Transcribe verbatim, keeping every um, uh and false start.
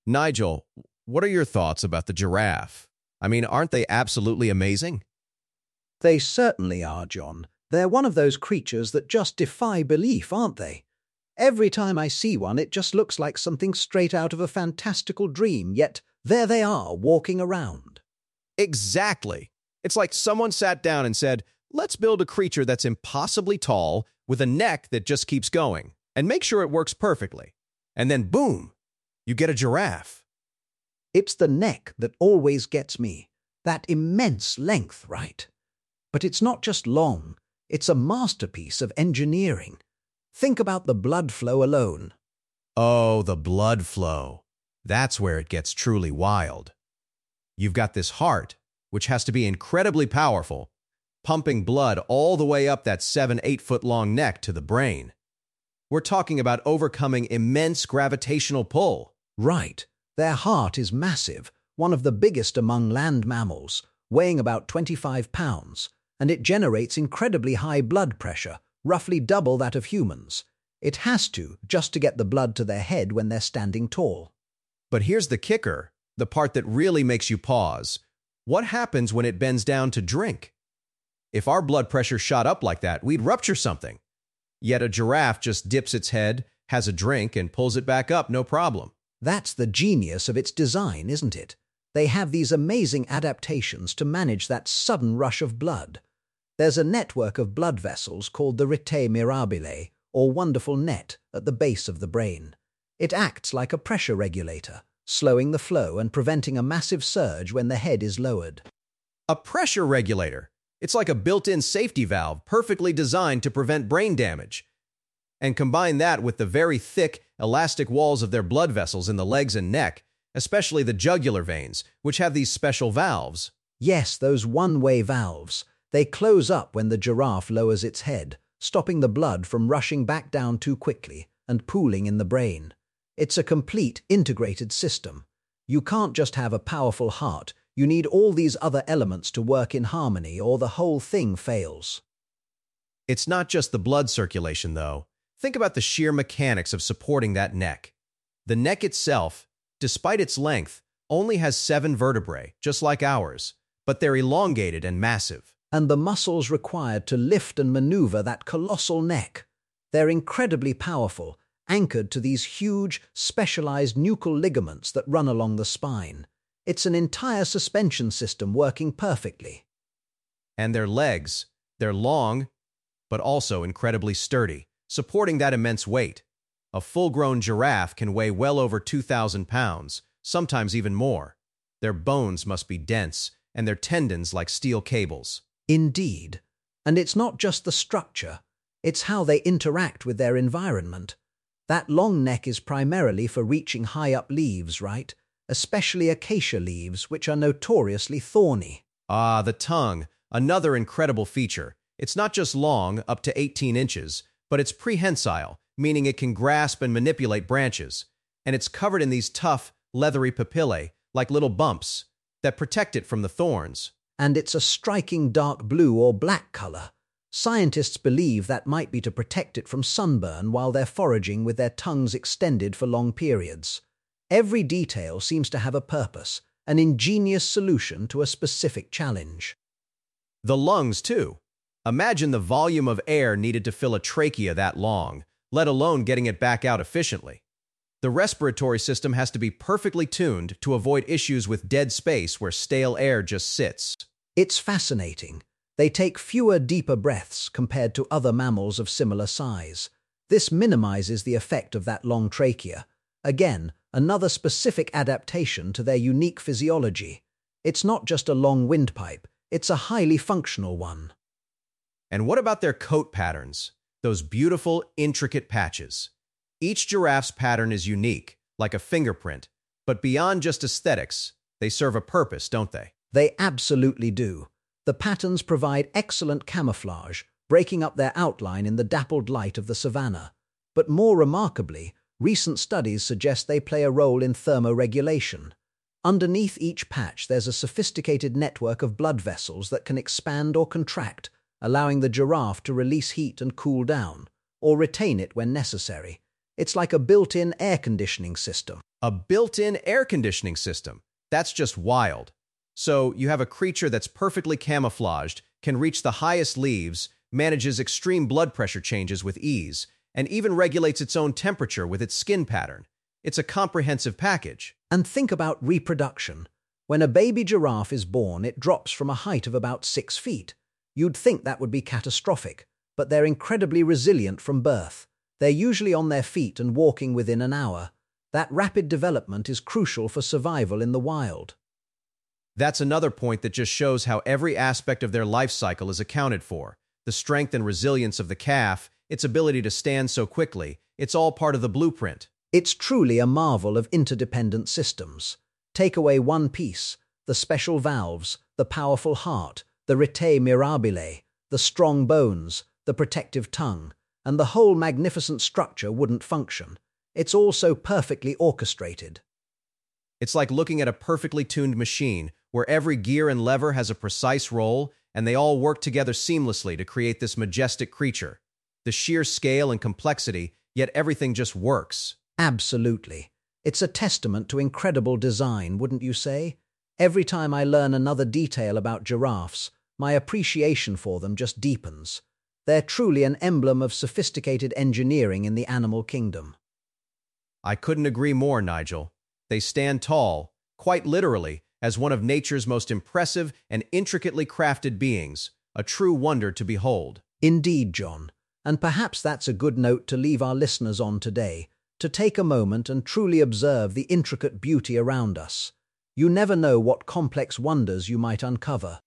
Nigel, what are your thoughts about the giraffe? I mean, aren't they absolutely amazing? They certainly are, John. They're one of those creatures that just defy belief, aren't they? Every time I see one, it just looks like something straight out of a fantastical dream, yet there they are, walking around. Exactly. It's like someone sat down and said, let's build a creature that's impossibly tall with a neck that just keeps going and make sure it works perfectly. And then boom, you get a giraffe. It's the neck that always gets me. That immense length, right? But it's not just long, it's a masterpiece of engineering. Think about the blood flow alone. Oh, the blood flow. That's where it gets truly wild. You've got this heart, which has to be incredibly powerful, pumping blood all the way up that seven, eight foot long neck to the brain. We're talking about overcoming immense gravitational pull. Right. Their heart is massive, one of the biggest among land mammals, weighing about twenty-five pounds, and it generates incredibly high blood pressure, roughly double that of humans. It has to, just to get the blood to their head when they're standing tall. But here's the kicker, the part that really makes you pause. What happens when it bends down to drink? If our blood pressure shot up like that, we'd rupture something. Yet a giraffe just dips its head, has a drink, and pulls it back up, no problem. That's the genius of its design, isn't it? They have these amazing adaptations to manage that sudden rush of blood. There's a network of blood vessels called the rete mirabile, or wonderful net, at the base of the brain. It acts like a pressure regulator, slowing the flow and preventing a massive surge when the head is lowered. A pressure regulator. It's like a built-in safety valve, perfectly designed to prevent brain damage. And combine that with the very thick, elastic walls of their blood vessels in the legs and neck, especially the jugular veins, which have these special valves. Yes, those one-way valves. They close up when the giraffe lowers its head, stopping the blood from rushing back down too quickly and pooling in the brain. It's a complete, integrated system. You can't just have a powerful heart. You need all these other elements to work in harmony, or the whole thing fails. It's not just the blood circulation, though. Think about the sheer mechanics of supporting that neck. The neck itself, despite its length, only has seven vertebrae, just like ours, but they're elongated and massive. And the muscles required to lift and maneuver that colossal neck. They're incredibly powerful, anchored to these huge, specialized nuchal ligaments that run along the spine. It's an entire suspension system working perfectly. And their legs, they're long, but also incredibly sturdy, supporting that immense weight. A full-grown giraffe can weigh well over two thousand pounds, sometimes even more. Their bones must be dense, and their tendons like steel cables. Indeed. And it's not just the structure, it's how they interact with their environment. That long neck is primarily for reaching high-up leaves, right? Especially acacia leaves, which are notoriously thorny. Ah, the tongue, another incredible feature. It's not just long, up to eighteen inches, but it's prehensile, meaning it can grasp and manipulate branches. And it's covered in these tough, leathery papillae, like little bumps, that protect it from the thorns. And it's a striking dark blue or black color. Scientists believe that might be to protect it from sunburn while they're foraging with their tongues extended for long periods. Every detail seems to have a purpose, an ingenious solution to a specific challenge. The lungs, too. Imagine the volume of air needed to fill a trachea that long, let alone getting it back out efficiently. The respiratory system has to be perfectly tuned to avoid issues with dead space where stale air just sits. It's fascinating. They take fewer, deeper breaths compared to other mammals of similar size. This minimizes the effect of that long trachea. Again, another specific adaptation to their unique physiology. It's not just a long windpipe, it's a highly functional one. And what about their coat patterns? Those beautiful, intricate patches. Each giraffe's pattern is unique, like a fingerprint, but beyond just aesthetics, they serve a purpose, don't they? They absolutely do. The patterns provide excellent camouflage, breaking up their outline in the dappled light of the savanna. But more remarkably, recent studies suggest they play a role in thermoregulation. Underneath each patch, there's a sophisticated network of blood vessels that can expand or contract, allowing the giraffe to release heat and cool down, or retain it when necessary. It's like a built-in air conditioning system. A built-in air conditioning system. That's just wild. So you have a creature that's perfectly camouflaged, can reach the highest leaves, manages extreme blood pressure changes with ease, and even regulates its own temperature with its skin pattern. It's a comprehensive package. And think about reproduction. When a baby giraffe is born, it drops from a height of about six feet. You'd think that would be catastrophic, but they're incredibly resilient from birth. They're usually on their feet and walking within an hour. That rapid development is crucial for survival in the wild. That's another point that just shows how every aspect of their life cycle is accounted for. The strength and resilience of the calf, its ability to stand so quickly, it's all part of the blueprint. It's truly a marvel of interdependent systems. Take away one piece, the special valves, the powerful heart, the rete mirabile, the strong bones, the protective tongue, and the whole magnificent structure wouldn't function. It's all so perfectly orchestrated. It's like looking at a perfectly tuned machine where every gear and lever has a precise role and they all work together seamlessly to create this majestic creature. The sheer scale and complexity, yet everything just works. Absolutely. It's a testament to incredible design, wouldn't you say? Every time I learn another detail about giraffes, my appreciation for them just deepens. They're truly an emblem of sophisticated engineering in the animal kingdom. I couldn't agree more, Nigel. They stand tall, quite literally, as one of nature's most impressive and intricately crafted beings, a true wonder to behold. Indeed, John. And perhaps that's a good note to leave our listeners on today, to take a moment and truly observe the intricate beauty around us. You never know what complex wonders you might uncover.